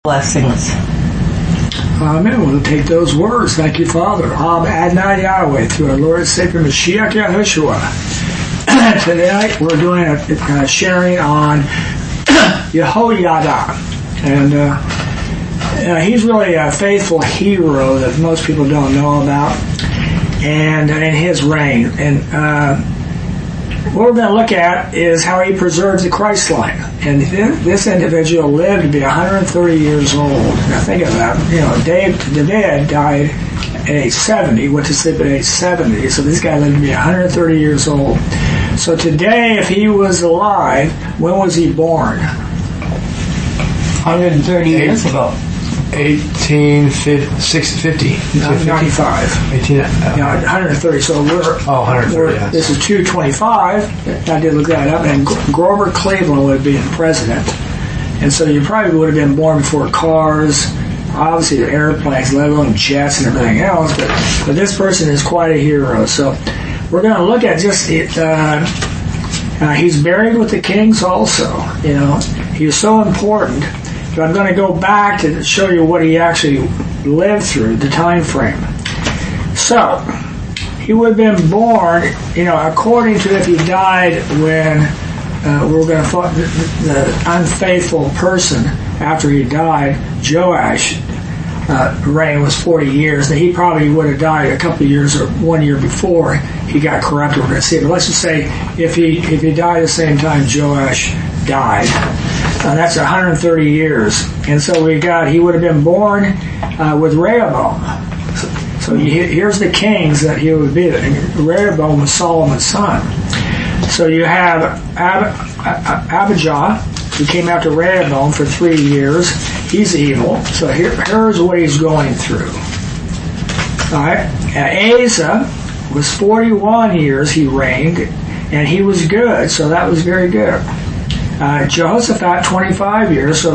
blessings. Amen. We'll take those words. Thank you, Father. Adonai Yahweh, through our Lord and Savior Mashiach Yahushua. Tonight we're doing a sharing on Yehoiada. And he's really a faithful hero that most people don't know about, and in his reign. And what we're going to look at is how he preserves the Christ line. And this individual lived to be 130 years old. Now think of that. David died at age 70, went to sleep at age 70. So this guy lived to be 130 years old. So today, if he was alive, when was he born? 130 years ago. 1850. 95. 130. So this is 225. I did look that up. And Grover Cleveland would have been president. And so you probably would have been born before cars, obviously airplanes, let alone jets and everything else. But this person is quite a hero. So we're going to look at just he's buried with the kings also. He was so important. But I'm going to go back to show you what he actually lived through, the time frame. So, he would have been born, according to if he died when we're going to find the unfaithful person after he died, Joash, reign was 40 years. Now, he probably would have died a couple of years or 1 year before he got corrupted. We're going to see it. But let's just say if he died at the same time Joash died, that's 130 years. And so he would have been born with Rehoboam. So here's the kings that he would be. Rehoboam was Solomon's son. So you have Abijah, who came after Rehoboam for 3 years. He's evil. So here's what he's going through. All right. Asa was 41 years he reigned, and he was good. So that was very good. Jehoshaphat, 25 years, so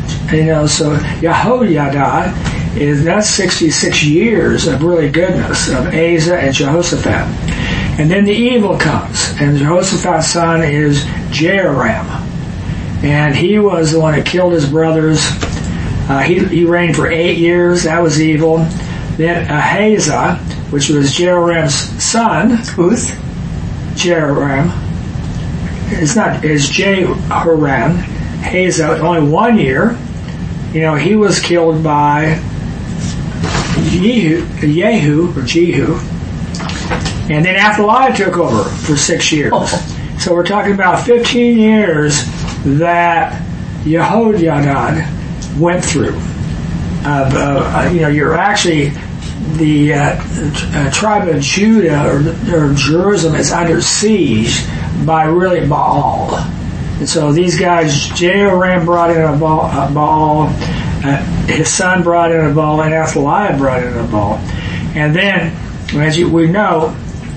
Yehoiada that's 66 years of really goodness of Asa and Jehoshaphat. And then the evil comes, and Jehoshaphat's son is Jehoram, and he was the one that killed his brothers. He reigned for 8 years, that was evil. Then Ahaziah, which was Jehoram's son. Who's? Jehoram. It's Jehoram. Hazael, only 1 year. He was killed by Jehu. And then Athaliah took over for 6 years. So we're talking about 15 years that Yehoiada went through. You're actually the tribe of Judah or Jerusalem is under siege by really Baal. And so these guys, Jehoram brought in a Baal, his son brought in a Baal, and Athaliah brought in a Baal. And then, as we know,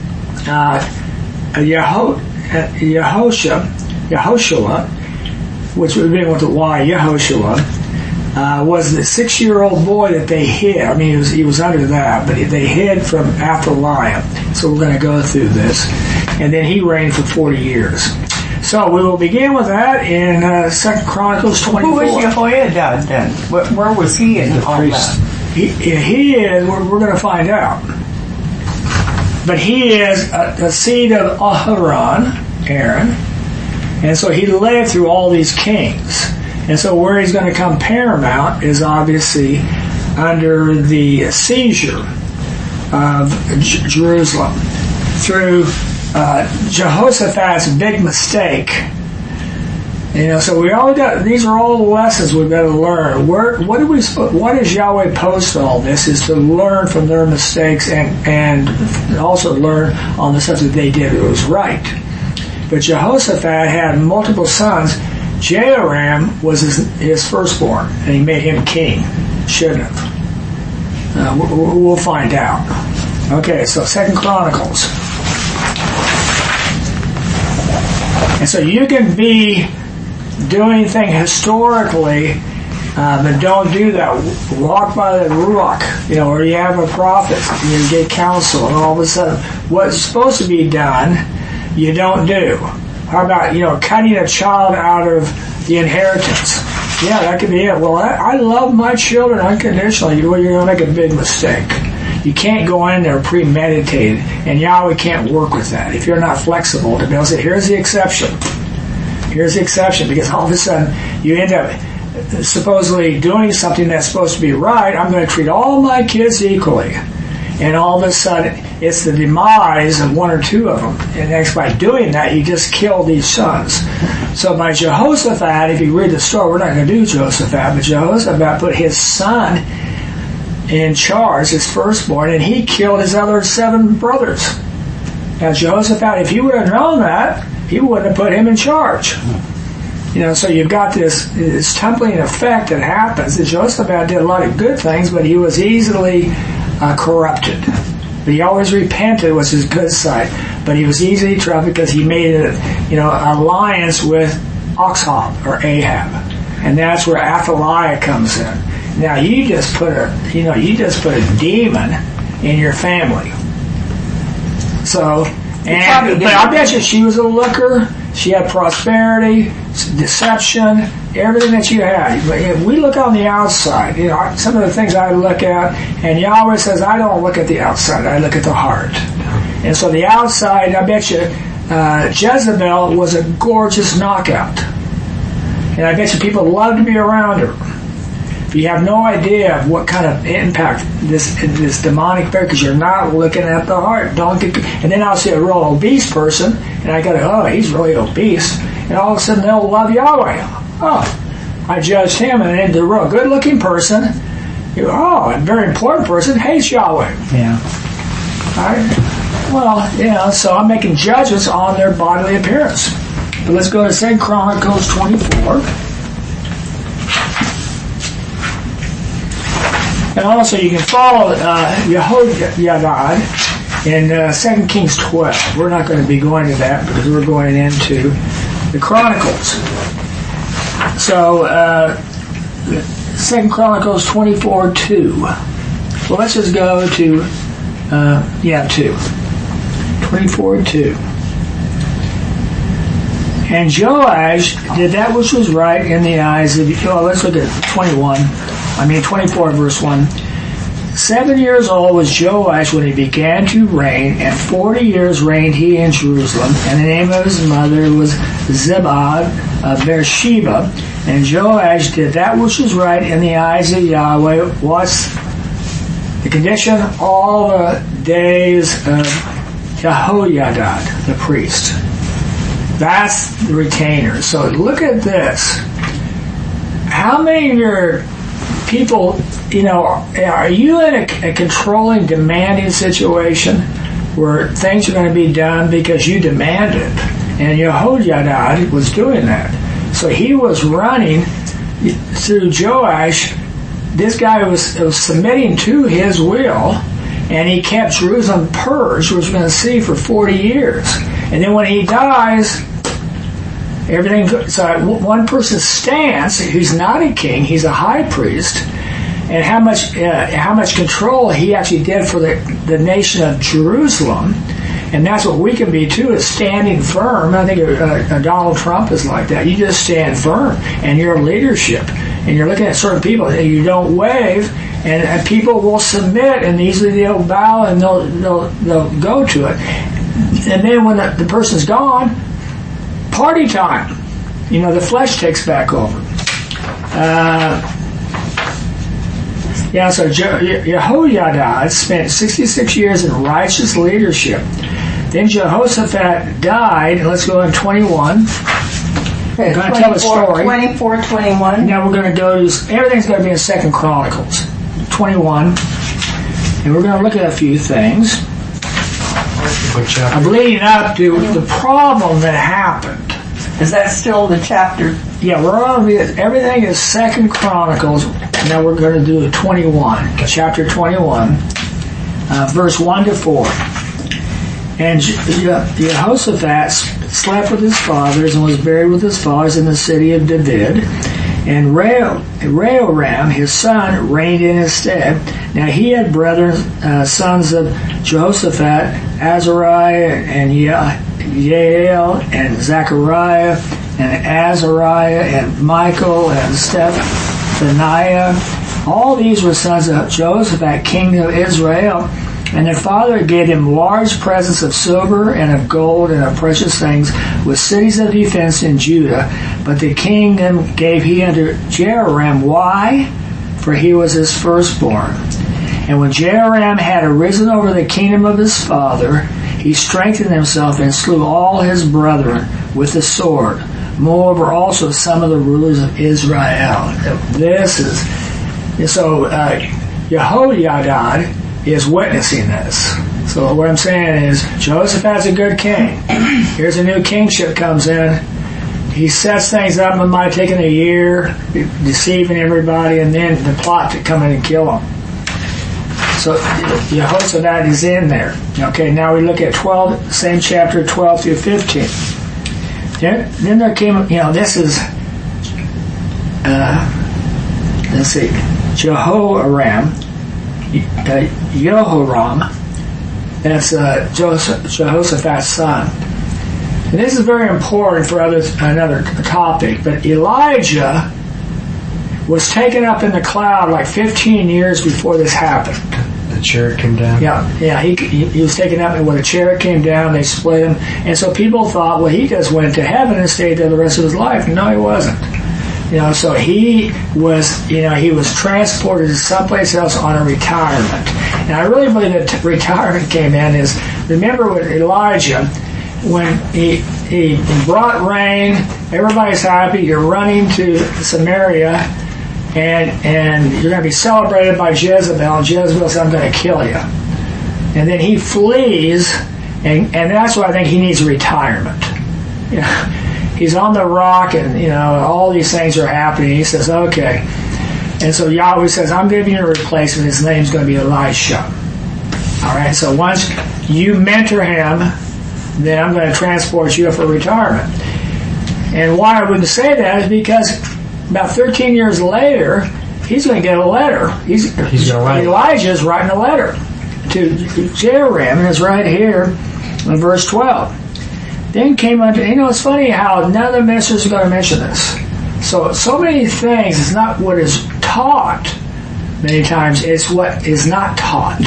Yehoshua, which would have been with the Y, Yehoshua, was the 6-year-old boy that they hid. I mean, he was under that, but they hid from Athaliah. So we're going to go through this. And then he reigned for 40 years. So we will begin with that in 2 Chronicles 24. Who was Jehoiada then? Where was he in all that? He is, we're going to find out. But he is a seed of Aaron. And so he lived through all these kings. And so where he's going to come paramount is obviously under the seizure of Jerusalem through Jehoshaphat's big mistake. So we all got, these are all the lessons we've got to learn. What does Yahweh post all this is to learn from their mistakes and also learn on the stuff that they did that was right. But Jehoshaphat had multiple sons. Jehoram was his firstborn, and he made him king. Shouldn't have. We'll find out. Okay, so 2 Chronicles. And so you can be doing things historically, but don't do that. Walk by the Ruach, or you have a prophet, you get counsel, and all of a sudden, what's supposed to be done, you don't do. How about, cutting a child out of the inheritance? Yeah, that could be it. Well, I love my children unconditionally. Well, you're going to make a big mistake. You can't go in there premeditated, and Yahweh can't work with that. If you're not flexible to be able to say, here's the exception. Here's the exception, because all of a sudden you end up supposedly doing something that's supposed to be right. I'm going to treat all my kids equally. And all of a sudden, it's the demise of one or two of them. And next, by doing that, you just kill these sons. So by Jehoshaphat, if you read the story, we're not going to do Jehoshaphat, but Jehoshaphat put his son in charge, his firstborn, and he killed his other 7 brothers. Now Jehoshaphat, if he would have known that, he wouldn't have put him in charge. So you've got this tumbling effect that happens. Jehoshaphat did a lot of good things, but he was easily corrupted. But he always repented, was his good side. But he was easily corrupted because he made an alliance with Oxham or Ahab, and that's where Athaliah comes in. Now you just put a demon in your family. So, but I bet you she was a looker. She had prosperity, deception, everything that you had. But if we look on the outside, some of the things I look at, and Yahweh says, I don't look at the outside, I look at the heart. And so the outside, I bet you, Jezebel was a gorgeous knockout. And I bet you people love to be around her. But you have no idea of what kind of impact this demonic bear, because you're not looking at the heart. And then I'll see a real obese person, and I go, oh, he's really obese. And all of a sudden they'll love Yahweh. Oh, I judged him, and then the real good-looking person, a very important person, hates Yahweh. Yeah. All right? Well, so I'm making judgments on their bodily appearance. But let's go to 2 Chronicles 24. And also you can follow Yehoiada in 2 Kings 12. We're not going to be going to that because we're going into the Chronicles. So 2 Chronicles 24:2. Well, let's just go to 2. 24:2. And Joash did that which was right in the eyes of... let's look at 24 verse 1. 7 years old was Joash when he began to reign, and 40 years reigned he in Jerusalem. And the name of his mother was Ziba of Beersheba. And Joash did that which was right in the eyes of Yahweh. What's the condition? All the days of Jehoiada, the priest. That's the retainer. So look at this. How many of your people, are you in a controlling, demanding situation where things are going to be done because you demand it? And Jehoiada was doing that. So he was running through Joash. This guy was submitting to his will, and he kept Jerusalem purged, which we're going to see for 40 years. And then when he dies, everything. So one person stands, who's not a king, he's a high priest, and how much control he actually did for the nation of Jerusalem. And that's what we can be too, is standing firm. I think Donald Trump is like that. You just stand firm, and you're leadership, and you're looking at certain people, and you don't wave, and people will submit, and easily they'll bow, and they'll go to it. And then when the person's gone, party time. The flesh takes back over. So Jehoiada spent 66 years in righteous leadership. Then Jehoshaphat died, and let's go on 21. Okay, I'm going to tell a story. 24:21. Now we're going to go to, everything's going to be in 2 Chronicles 21, and we're going to look at a few things. I'm leading up to the problem that happened. Is that still the chapter? Yeah, everything is 2 Chronicles. Now we're going to do 21, chapter 21, verse 1 to 4. And Jehoshaphat slept with his fathers and was buried with his fathers in the city of David. And Rehoram, his son, reigned in his stead. Now he had brethren, sons of Jehoshaphat, Azariah and Yael and Zechariah and Azariah and Michael and Stephaniah. All these were sons of Jehoshaphat, king of Israel. And their father gave them large presents of silver and of gold and of precious things, with cities of defense in Judah. But the kingdom gave he unto Jehoram. Why? For he was his firstborn. And when Jehoram had arisen over the kingdom of his father, he strengthened himself and slew all his brethren with the sword. Moreover, also some of the rulers of Israel. This is so. Jehoiada is witnessing this. So what I'm saying is, Jehoshaphat's a good king. Here's a new kingship comes in. He sets things up. It might have taken a year, deceiving everybody, and then the plot to come in and kill him. So Jehoshaphat is in there. Okay, now we look at 12, same chapter, 12 through 15. Then there came, this is, let's see, Jehoram, that's Jehoshaphat's son. And this is very important for another topic, but Elijah was taken up in the cloud like 15 years before this happened. The chariot came down? Yeah, he was taken up, and when the chariot came down, they split him. And so people thought, well, he just went to heaven and stayed there the rest of his life. No, he wasn't. So he was transported to someplace else on a retirement. And I really believe that retirement came in is, remember with Elijah, when he brought rain, everybody's happy, you're running to Samaria, and you're going to be celebrated by Jezebel, and Jezebel says, I'm going to kill you. And then he flees, and that's why I think he needs retirement. He's on the rock, and all these things are happening. He says, okay. And so Yahweh says, I'm giving you a replacement. His name's going to be Elisha. All right, so once you mentor him, then I'm going to transport you for retirement. And why I wouldn't say that is because about 13 years later, he's going to get a letter. He's going to write. Elijah's writing a letter to Jehoram, and it's right here in verse 12. Then came unto, it's funny how none of the ministers are going to mention this. So many things, it's not what is taught many times, it's what is not taught.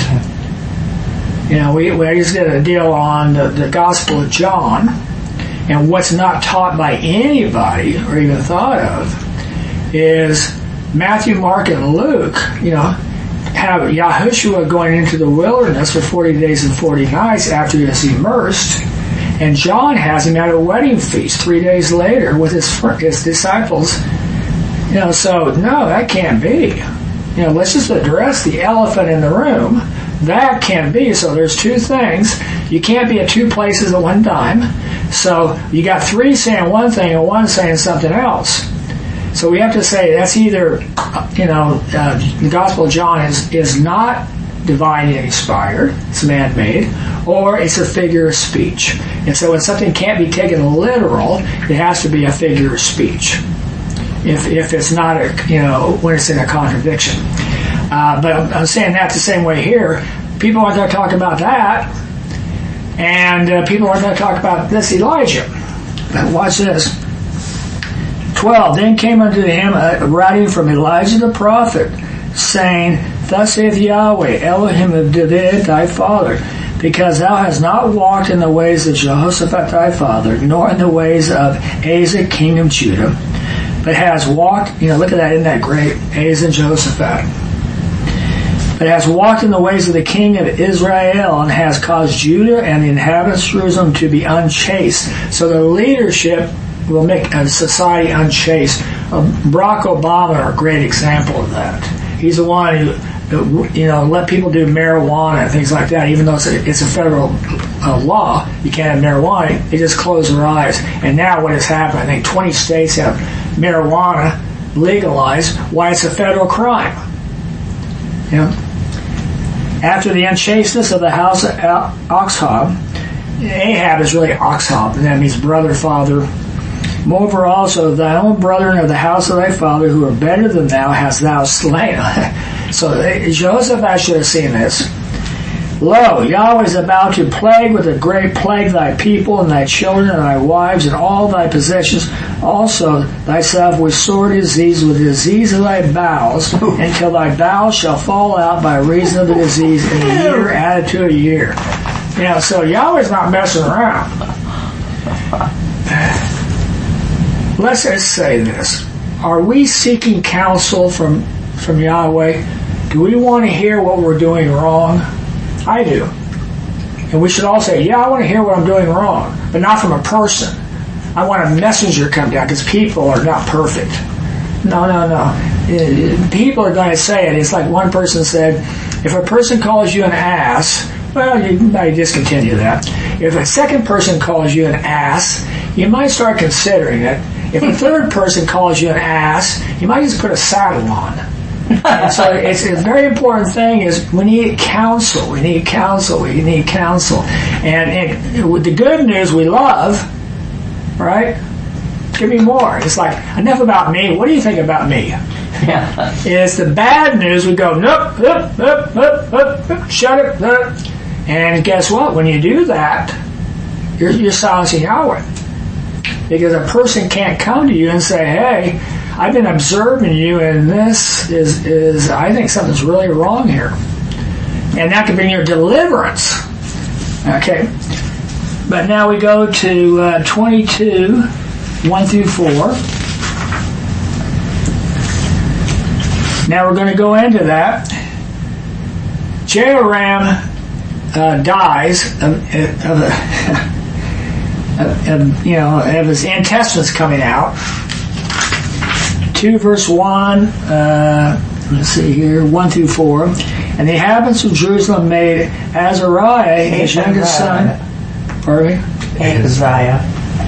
We just did a deal on the Gospel of John, and what's not taught by anybody or even thought of is Matthew, Mark, and Luke, have Yahushua going into the wilderness for 40 days and 40 nights after he is immersed, and John has him at a wedding feast 3 days later with his disciples. So no, that can't be. Let's just address the elephant in the room. That can't be. So there's two things. You can't be at two places at one time. So you got three saying one thing and one saying something else. So we have to say that's either, the Gospel of John is not divinely inspired, it's man-made, or it's a figure of speech. And so when something can't be taken literal, it has to be a figure of speech. If it's not when it's in a contradiction. But I'm saying that the same way here. People aren't going to talk about that, and people aren't going to talk about this Elijah. But watch this. 12. Then came unto him a writing from Elijah the prophet, saying, Thus saith Yahweh, Elohim of David thy father, because thou hast not walked in the ways of Jehoshaphat thy father, nor in the ways of Asa king of Judah, but has walked, look at that, isn't that great? Asa and Jehoshaphat. But has walked in the ways of the king of Israel, and has caused Judah and the inhabitants of Jerusalem to be unchaste. So the leadership will make a society unchaste. Barack Obama, a great example of that. He's the one who, let people do marijuana and things like that, even though it's a federal law. You can't have marijuana. They just close their eyes. And now what has happened, I think 20 states have marijuana legalized. Why? It's a federal crime. After the unchasteness of the house of Oxhab, Ahab is really Oxhab, and that means brother, father. Moreover also, thy own brethren of the house of thy father, who are better than thou, hast thou slain. So Jehoshaphat should have seen this. Lo, Yahweh is about to plague with a great plague thy people and thy children and thy wives and all thy possessions, also thyself with sore disease, with the disease of thy bowels, until thy bowels shall fall out by reason of the disease in a year added to a year. So Yahweh's not messing around. Let's just say this. Are we seeking counsel from Yahweh? Do we want to hear what we're doing wrong? I do. And we should all say, yeah, I want to hear what I'm doing wrong, but not from a person. I want a messenger come down, because people are not perfect. No. People are going to say it. It's like one person said, if a person calls you an ass, well, you might discontinue that. If a second person calls you an ass, you might start considering it. If a third person calls you an ass, you might just put a saddle on. So it's a very important thing is we need counsel. And with the good news we love, right? Give me more. It's like, enough about me. What do you think about me? Yeah. It's the bad news. We go, nope, shut it. And guess what? When you do that, you're silencing Yahweh. Because a person can't come to you and say, hey, I've been observing you, and this is I think something's really wrong here. And that could bring your deliverance. Okay. But now we go to 22, 1 through 4. Now we're going to go into that. Jehoram dies of his intestines coming out. 2 verse 1, let's see here, 1 through 4. And the inhabitants of Jerusalem made Azariah, his youngest son, pardon me? Ahaziah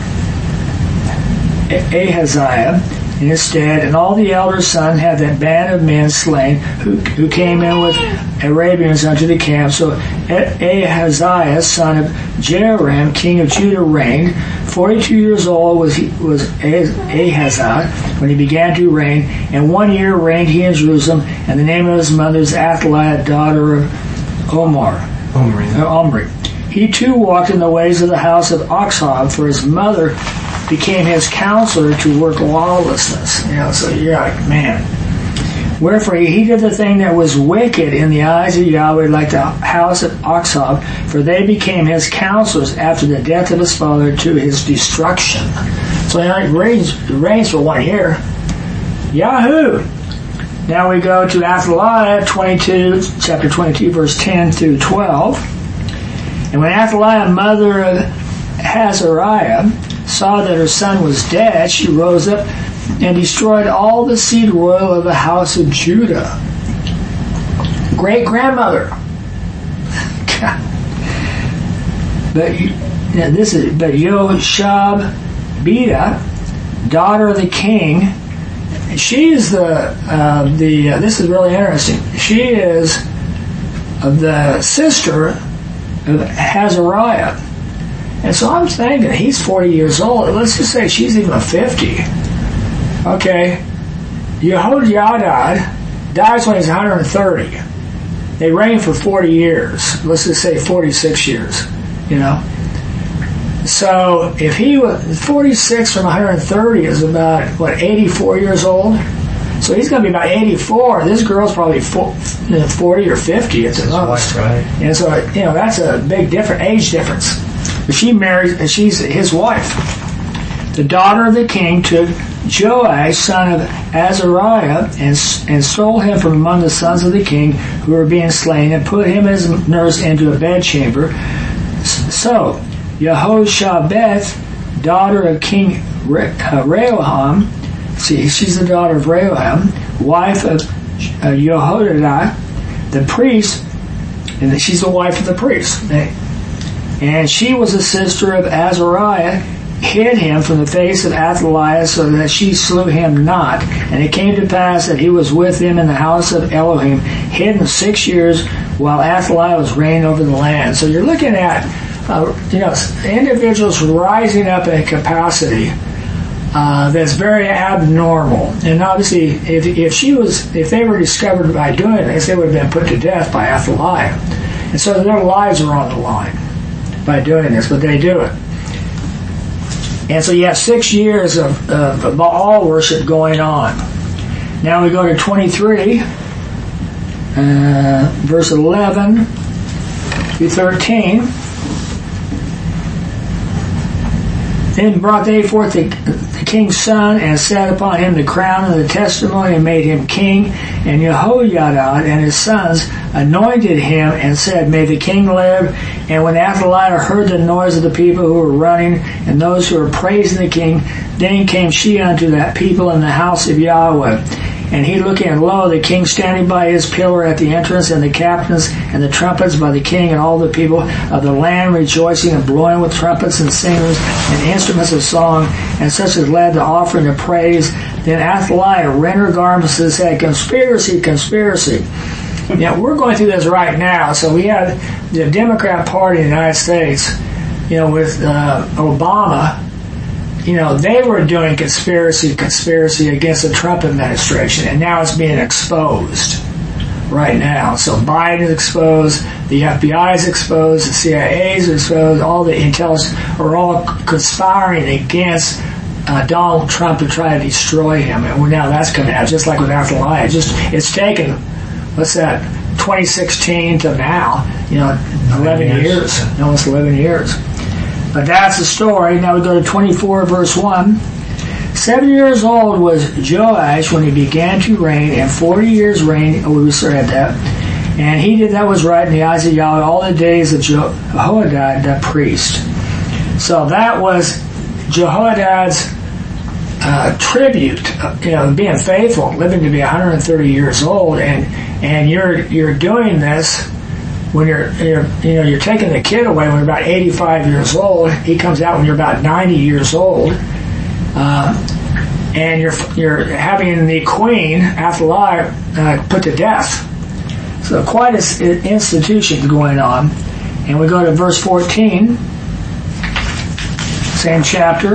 in his stead, and all the elder sons had that band of men slain who came in with Arabians unto the camp. So Ahaziah, son of Jehoram, king of Judah, reigned. 42 years old was Ahaziah when he began to reign, and 1 year reigned he in Jerusalem, and the name of his mother is Athaliah, daughter of Omri. He too walked in the ways of the house of Oxhab, for his mother became his counselor to work lawlessness. So you're like, man. Wherefore he did the thing that was wicked in the eyes of Yahweh, like the house of Oxhab, for they became his counselors after the death of his father to his destruction. So he reigns for 1 year. Yahoo! Now we go to Athaliah, chapter 22, verse 10 through 12. And when Athaliah, mother of Azariah, saw that her son was dead, she rose up and destroyed all the seed royal of the house of Judah. Great-grandmother. But Yehoshab-beta, daughter of the king, she is this is really interesting. She is the sister of Azariah. And so I'm thinking, he's 40 years old. Let's just say she's even 50. Okay. Yehoiada dies when he's 130. They reign for 40 years. Let's just say 46 years. So if he was 46 from 130 is about, 84 years old? So he's going to be about 84. This girl's probably 40 or 50 at the most. Right. And so, that's a big age difference. But she's his wife. The daughter of the king took Joash, son of Azariah, and stole him from among the sons of the king who were being slain, and put him as nurse into a bedchamber. So Yehoshabeth, daughter of King Rehoboam, she's the daughter of Rehoboam, wife of Yehoiada, the priest, and she's the wife of the priest. And she was a sister of Azariah, hid him from the face of Athaliah, so that she slew him not. And it came to pass that he was with them in the house of Elohim, hidden 6 years, while Athaliah was reigning over the land. So you're looking at, individuals rising up in a capacity that's very abnormal. And obviously, if they were discovered by doing this, they would have been put to death by Athaliah. And so their lives are on the line by doing this, but they do it. And so you have 6 years of Baal worship going on. Now we go to 23, verse 11 through 13. Then brought they forth the king's son, and set upon him the crown of the testimony, and made him king. And Jehoiada and his sons anointed him, and said, May the king live. And when Athaliah heard the noise of the people who were running, and those who were praising the king, then came she unto that people in the house of Yahweh. And he looking, and lo, the king standing by his pillar at the entrance, and the captains and the trumpets by the king, and all the people of the land rejoicing and blowing with trumpets and singers and instruments of song, and such as led the offering of praise. Then Athaliah rent her garments and said, Conspiracy, conspiracy. Now, we're going through this right now. So we have the Democrat Party in the United States, with Obama. They were doing conspiracy against the Trump administration, and now it's being exposed right now. So Biden is exposed, the FBI is exposed, the CIA is exposed, all the intelligence are all conspiring against Donald Trump to try to destroy him. And now that's coming out, just like with Athaliah. It's taken, 2016 to now, 11 years, almost 11 years. But that's the story. Now we go to 24, verse 1. 7 years old was Joash when he began to reign, and 40 years reigned. We read that. And he did that was right in the eyes of Yahweh all the days of Jehoiada the priest. So that was Jehoiada's tribute, being faithful, living to be 130 years old, and you're doing this when you're taking the kid away when you're about 85 years old. He comes out when you're about 90 years old, and you're having the queen Athaliah put to death. So quite an institution going on. And we go to verse 14, same chapter.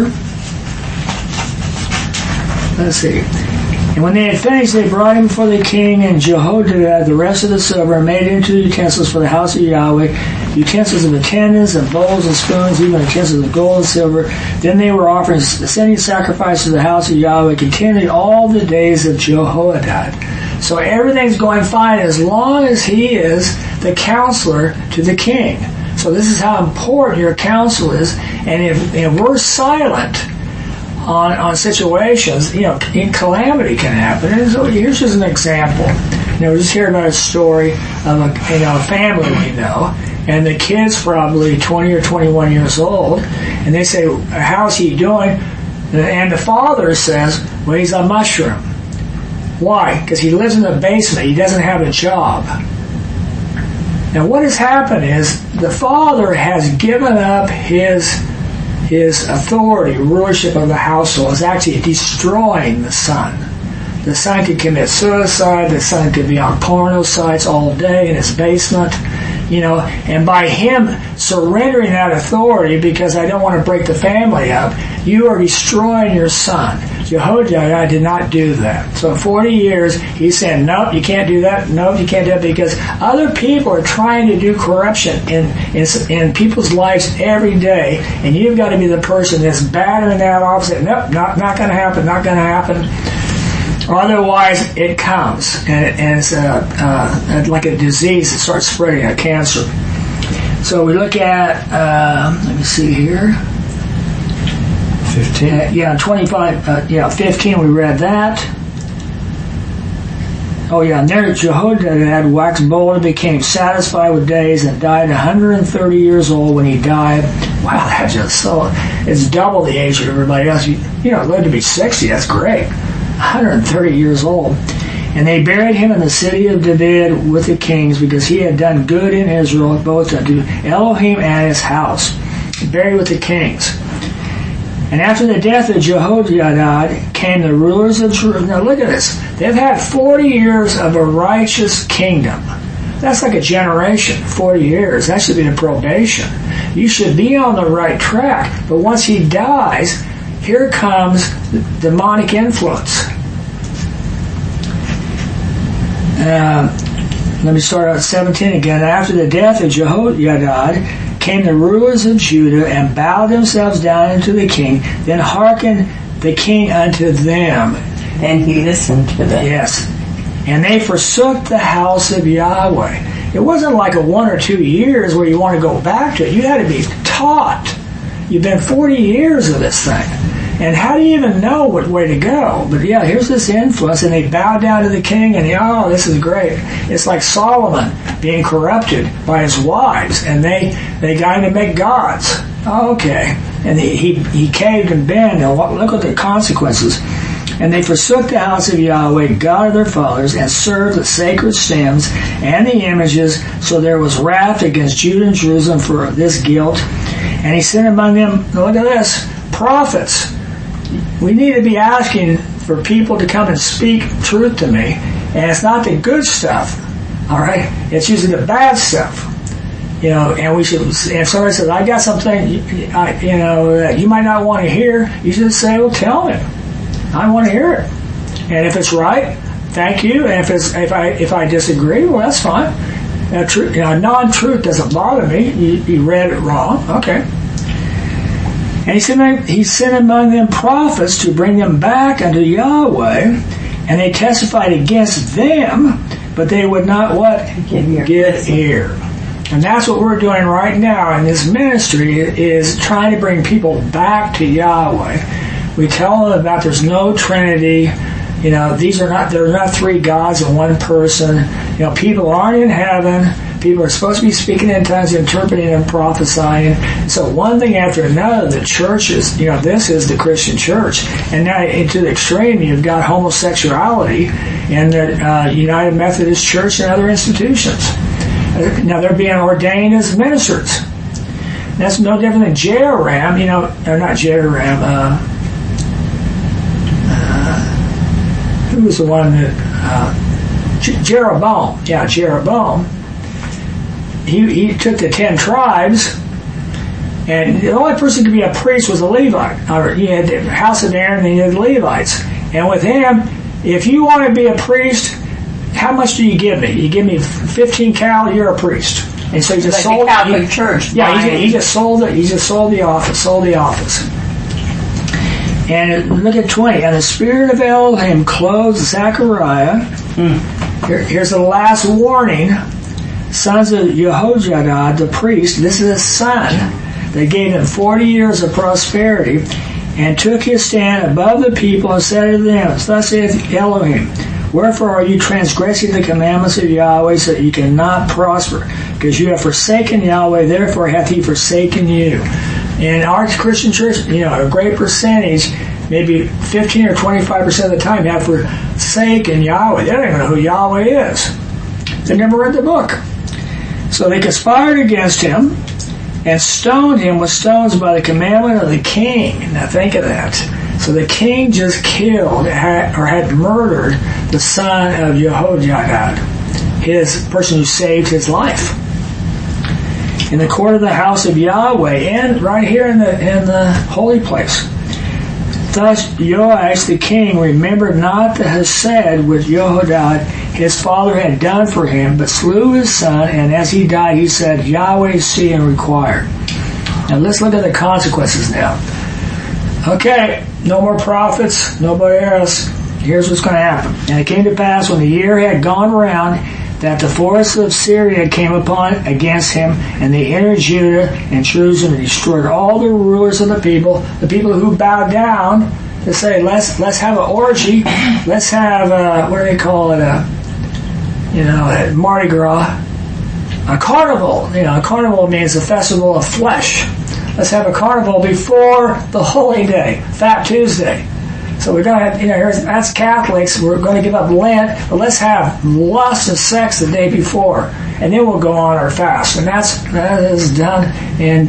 Let's see. And when they had finished, they brought him before the king, and Jehoiada the rest of the silver, and made into utensils for the house of Yahweh, utensils of attendance, and bowls and spoons, even utensils of gold and silver. Then they were offering sending sacrifices to the house of Yahweh continually all the days of Jehoiada. So everything's going fine as long as he is the counselor to the king. So this is how important your counsel is. And if we're silent on situations, calamity can happen. And so here's just an example. Just hear about a story of a family we know, and the kid's probably 20 or 21 years old, and they say, how's he doing? And the father says, well, he's a mushroom. Why? Because he lives in the basement. He doesn't have a job. Now what has happened is the father has given up his authority, rulership of the household, is actually destroying the son. The son could commit suicide. The son could be on porno sites all day in his basement, and by him surrendering that authority, because I don't want to break the family up, you are destroying your son. Jehoiada did not do that. So 40 years, he's saying, nope, you can't do that. Nope, you can't do that, because other people are trying to do corruption in people's lives every day, and you've got to be the person that's battering that off, saying, nope, not going to happen, not going to happen. Otherwise, it comes, and it's like a disease that starts spreading, a cancer. So we look at, let me see here. 15? 25, 15, we read that. Oh yeah, and there Jehoiada had waxed bold and became satisfied with days, and died 130 years old when he died. Wow, that's just so, it's double the age of everybody else. Live to be 60, that's great. 130 years old. And they buried him in the city of David with the kings, because he had done good in Israel, both unto Elohim and his house. Buried with the kings. And after the death of Jehoiada came the rulers of Jerusalem. Now look at this. They've had 40 years of a righteous kingdom. That's like a generation, 40 years. That should be a probation. You should be on the right track. But once he dies, here comes the demonic influence. let me start at 17 again. After the death of Jehoiada came the rulers of Judah and bowed themselves down unto the king. Then hearkened the king unto them. And he listened to them. Yes. And they forsook the house of Yahweh. It wasn't like a 1 or 2 years where you want to go back to it. You had to be taught. You've been 40 years of this thing. And how do you even know what way to go? But yeah, here's this influence, and they bow down to the king, and oh, this is great. It's like Solomon being corrupted by his wives, and they got him to make gods. Oh, okay. And he caved and bent, and look at the consequences. And they forsook the house of Yahweh, God of their fathers, and served the sacred stems and the images. So there was wrath against Judah and Jerusalem for this guilt. And he sent among them, look at this, prophets. We need to be asking for people to come and speak truth to me. And it's not the good stuff, all right? It's usually the bad stuff. You know, and we should, if somebody says, I got something, that you might not want to hear, you should say, well, tell me. I want to hear it. And if it's right, thank you. And if I disagree, well, that's fine. Non-truth doesn't bother me. You read it wrong. Okay. And he sent among them prophets to bring them back unto Yahweh, and they testified against them, but they would not what? Give ear. And that's what we're doing right now in this ministry, is trying to bring people back to Yahweh. We tell them about there's no Trinity. You know, there's not 3 gods in one person. You know, people aren't in heaven. People are supposed to be speaking in tongues, interpreting and prophesying. So one thing after another, the church is, this is the Christian church. And now to the extreme, you've got homosexuality in the United Methodist Church and other institutions. Now they're being ordained as ministers. That's no different than Jehoram, or not Jehoram, who was the one that, Jeroboam. Yeah, Jeroboam. He took the 10 tribes, and the only person who could be a priest was a Levite. Or you had the house of Aaron, and you had the Levites. And with him, if you want to be a priest, how much do you give me? You give me 15 cal, you're a priest. And so he just sold the Catholic Church. Yeah, he just sold it. He just sold the office. And look at 20. And the spirit of Elohim clothed Zechariah. Here's the last warning. Sons of Jehoiada, the priest, this is his son. They gave him 40 years of prosperity, and took his stand above the people and said to them, thus saith Elohim, wherefore are you transgressing the commandments of Yahweh, so that you cannot prosper? Because you have forsaken Yahweh, therefore hath he forsaken you. In our Christian church, a great percentage, maybe 15 or 25% of the time, have forsaken Yahweh. They don't even know who Yahweh is. They never read the book. So they conspired against him and stoned him with stones by the commandment of the king. Now think of that. So the king just killed had murdered the son of Jehoiada, his person who saved his life. In the court of the house of Yahweh, and right here in the holy place. Thus Joash the king remembered not the hesed which Jehoiada his father had done for him, but slew his son, and as he died he said, Yahweh see and require. Now let's look at the consequences now. Okay, no more prophets, nobody else. Here's what's going to happen. And it came to pass when the year had gone round, that the force of Syria came upon against him, and they entered Judah and Jerusalem and destroyed all the rulers of the people who bowed down to say, let's have an orgy, let's have what do they call it, a Mardi Gras, a carnival. A carnival means a festival of flesh. Let's have a carnival before the holy day, Fat Tuesday. So we're going to have, that's Catholics, we're going to give up Lent, but let's have lust and sex the day before, and then we'll go on our fast. And that is done in,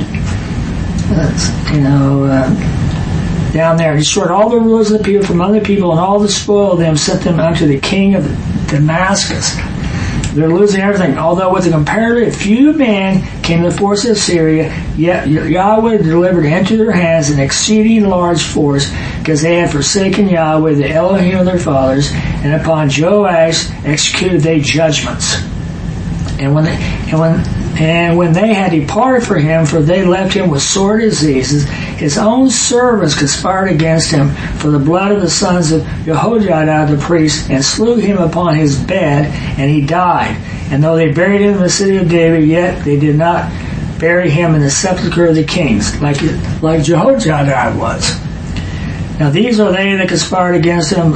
down there. He destroyed all the rulers of the people from other people, and all the spoil of them sent them unto the king of Damascus. They're losing everything. Although with a comparatively few men came the force of Syria, yet Yahweh delivered into their hands an exceeding large force, because they had forsaken Yahweh, the Elohim of their fathers, and upon Joash executed they judgments. And when they had departed from him, for they left him with sore diseases, his own servants conspired against him for the blood of the sons of Jehoiada the priest, and slew him upon his bed, and he died. And though they buried him in the city of David, yet they did not bury him in the sepulchre of the kings, like Jehoiada was. Now these are they that conspired against him.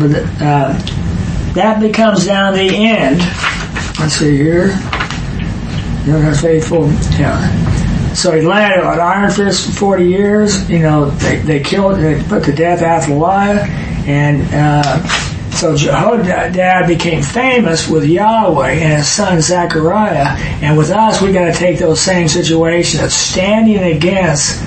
That becomes down the end. Let's see here. You're faithful. Yeah. So he led an iron fist for 40 years. They put to death Athaliah, and so Jehoiada became famous with Yahweh and his son Zechariah. And with us, we got to take those same situations of standing against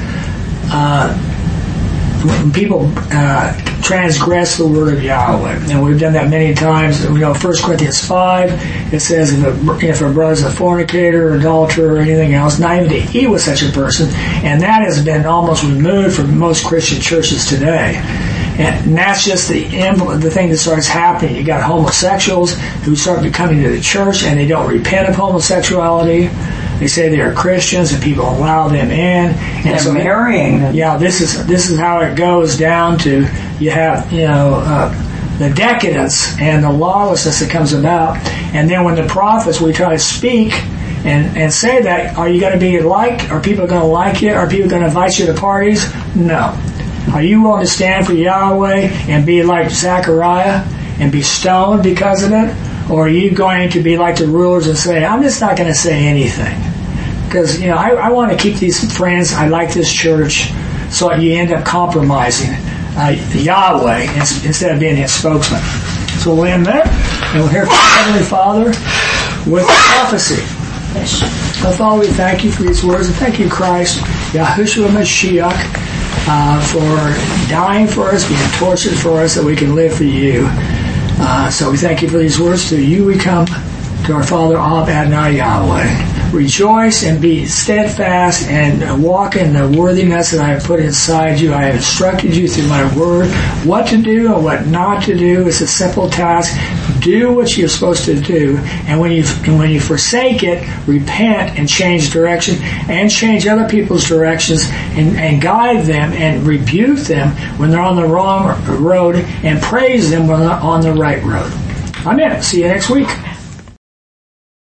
when people transgress the word of Yahweh. And we've done that many times. 1 Corinthians 5, it says if a brother's a fornicator, adulterer, or anything else, not even to eat with such a person. And that has been almost removed from most Christian churches today. And that's just the thing that starts happening. You got homosexuals who start coming to the church and they don't repent of homosexuality. They say they are Christians and people allow them in. And so marrying them. Yeah, this is how it goes down to. You have the decadence and the lawlessness that comes about, and then when the prophets, we try to speak and say that, are you going to be liked? Are people going to like you? Are people going to invite you to parties? No. Are you willing to stand for Yahweh and be like Zechariah and be stoned because of it? Or are you going to be like the rulers and say, I'm just not going to say anything? Because, I want to keep these friends. I like this church. So you end up compromising Yahweh instead of being his spokesman. So we'll end there, and we'll hear from Heavenly Father with prophecy. So, Father, we thank you for these words, and thank you, Christ, Yahushua Mashiach, for dying for us, being tortured for us, that we can live for you. So we thank you for these words. To you we come, to our Father, Ab Adonai Yahweh. Rejoice and be steadfast and walk in the worthiness that I have put inside you. I have instructed you through my word what to do and what not to do. It's a simple task. Do what you're supposed to do, and when you forsake it, repent and change direction and change other people's directions and guide them and rebuke them when they're on the wrong road and praise them when they're on the right road. Amen. See you next week.